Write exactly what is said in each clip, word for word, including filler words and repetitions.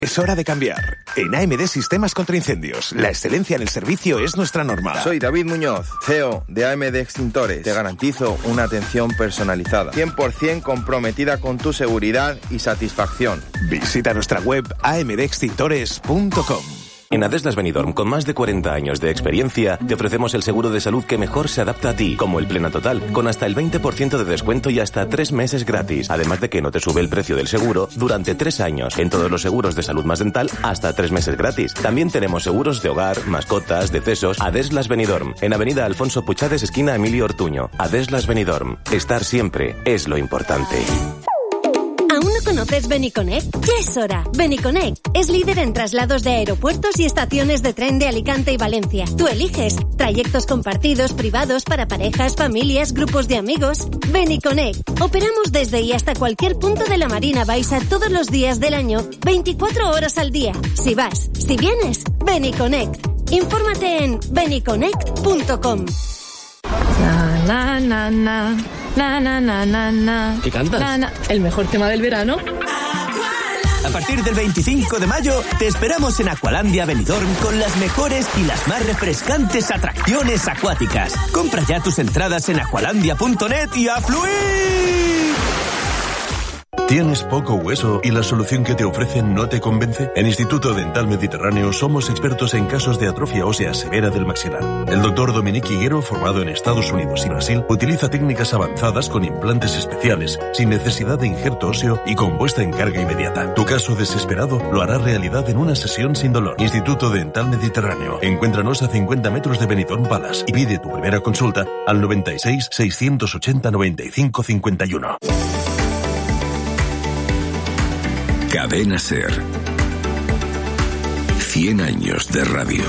Es hora de cambiar. En A M D Sistemas contra Incendios, la excelencia en el servicio es nuestra norma. Soy David Muñoz, C E O de A M D Extintores. Te garantizo una atención personalizada, cien por ciento comprometida con tu seguridad y satisfacción. Visita nuestra web a m d extintores punto com. En Adeslas Benidorm, con más de cuarenta años de experiencia, te ofrecemos el seguro de salud que mejor se adapta a ti, como el Plena Total, con hasta el veinte por ciento de descuento y hasta tres meses gratis. Además de que no te sube el precio del seguro durante tres años. En todos los seguros de salud más dental, hasta tres meses gratis. También tenemos seguros de hogar, mascotas, decesos. Adeslas Benidorm, en Avenida Alfonso Puchades, esquina Emilio Ortuño. Adeslas Benidorm, estar siempre es lo importante. ¿Aún no conoces Beniconnect? Ya es hora. Beniconnect es líder en traslados de aeropuertos y estaciones de tren de Alicante y Valencia. Tú eliges trayectos compartidos, privados, para parejas, familias, grupos de amigos. Beniconnect. Operamos desde y hasta cualquier punto de la Marina Baixa todos los días del año, veinticuatro horas al día. Si vas, si vienes, Beniconnect. Infórmate en beniconnect punto com. Na, na, na, na. Na, na, na, na, na. ¿Qué cantas? Na, na. El mejor tema del verano. A partir del veinticinco de mayo te esperamos en Aqualandia Benidorm con las mejores y las más refrescantes atracciones acuáticas. Compra ya tus entradas en aqualandia punto net y ¡a fluir! ¿Tienes poco hueso y la solución que te ofrecen no te convence? En Instituto Dental Mediterráneo somos expertos en casos de atrofia ósea severa del maxilar. El doctor Dominique Higuero, formado en Estados Unidos y Brasil, utiliza técnicas avanzadas con implantes especiales, sin necesidad de injerto óseo y con puesta en carga inmediata. Tu caso desesperado lo hará realidad en una sesión sin dolor. Instituto Dental Mediterráneo. Encuéntranos a cincuenta metros de Benidorm Palace y pide tu primera consulta al noventa y seis, seiscientos ochenta, noventa y cinco, cincuenta y uno. Cadena SER. cien años de radio.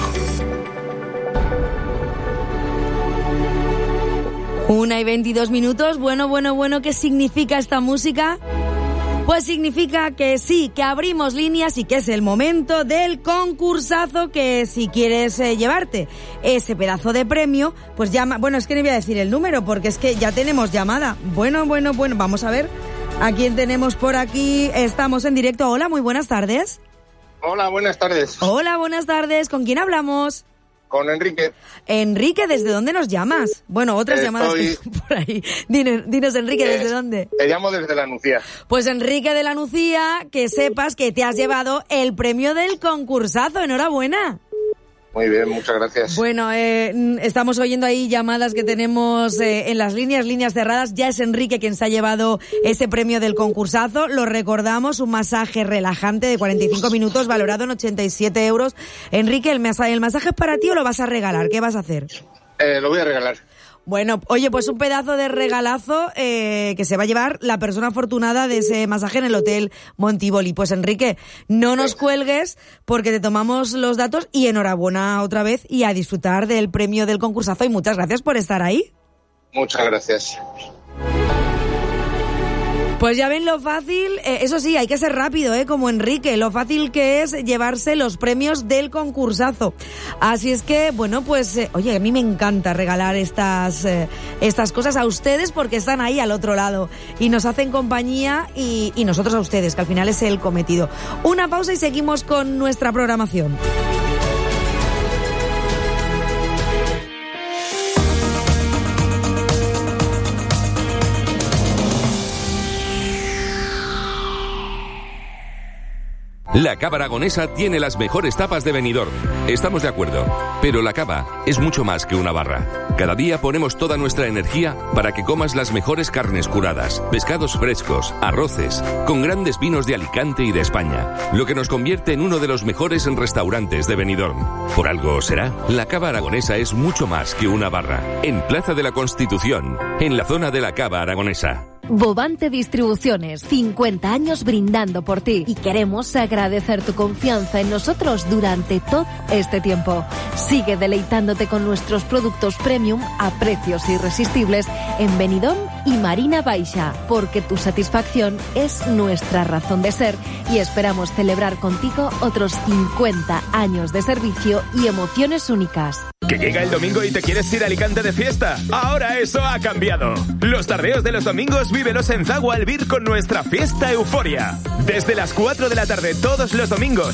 Una y veintidós minutos. Bueno, bueno, bueno, ¿qué significa esta música? Pues significa que sí, que abrimos líneas y que es el momento del concursazo, que si quieres eh, llevarte ese pedazo de premio, pues llama... Bueno, es que no voy a decir el número porque es que ya tenemos llamada. Bueno, bueno, bueno, vamos a ver a quién tenemos por aquí. Estamos en directo. Hola, muy buenas tardes. Hola, buenas tardes. Hola, buenas tardes. ¿Con quién hablamos? Con Enrique. Enrique, ¿desde dónde nos llamas? Bueno, otras Estoy... llamadas que por ahí. Dinos, dinos Enrique, ¿desde eh, dónde? Te llamo desde La Nucía. Pues Enrique de La Nucía, que sepas que te has llevado el premio del concursazo. ¡Enhorabuena! Muy bien, muchas gracias. Bueno, eh, estamos oyendo ahí llamadas que tenemos eh, en las líneas, líneas cerradas. Ya es Enrique quien se ha llevado ese premio del concursazo. Lo recordamos, un masaje relajante de cuarenta y cinco minutos valorado en ochenta y siete euros. Enrique, ¿el masaje, el masaje es para ti o lo vas a regalar? ¿Qué vas a hacer? Eh, lo voy a regalar. Bueno, oye, pues un pedazo de regalazo eh, que se va a llevar la persona afortunada de ese masaje en el Hotel Montiboli. Pues Enrique, no nos cuelgues porque te tomamos los datos y enhorabuena otra vez y a disfrutar del premio del concursazo y muchas gracias por estar ahí. Muchas gracias. Pues ya ven lo fácil, eh, eso sí, hay que ser rápido, eh, como Enrique, lo fácil que es llevarse los premios del concursazo. Así es que, bueno, pues, eh, oye, a mí me encanta regalar estas, eh, estas cosas a ustedes porque están ahí al otro lado y nos hacen compañía y, y nosotros a ustedes, que al final es el cometido. Una pausa y seguimos con nuestra programación. La Cava Aragonesa tiene las mejores tapas de Benidorm. Estamos de acuerdo, pero la cava es mucho más que una barra. Cada día ponemos toda nuestra energía para que comas las mejores carnes curadas, pescados frescos, arroces, con grandes vinos de Alicante y de España, lo que nos convierte en uno de los mejores restaurantes de Benidorm. Por algo será, la Cava Aragonesa es mucho más que una barra. En Plaza de la Constitución, en la zona de la Cava Aragonesa. Bovante Distribuciones, cincuenta años brindando por ti y queremos agradecer tu confianza en nosotros durante todo este tiempo. Sigue deleitándote con nuestros productos premium a precios irresistibles en Benidorm y Marina Baixa, porque tu satisfacción es nuestra razón de ser y esperamos celebrar contigo otros cincuenta años de servicio y emociones únicas. ¿Que llega el domingo y te quieres ir a Alicante de fiesta? Ahora eso ha cambiado. Los tardeos de los domingos vívelos en Zago Albir con nuestra fiesta Euforia. Desde las cuatro de la tarde todos los domingos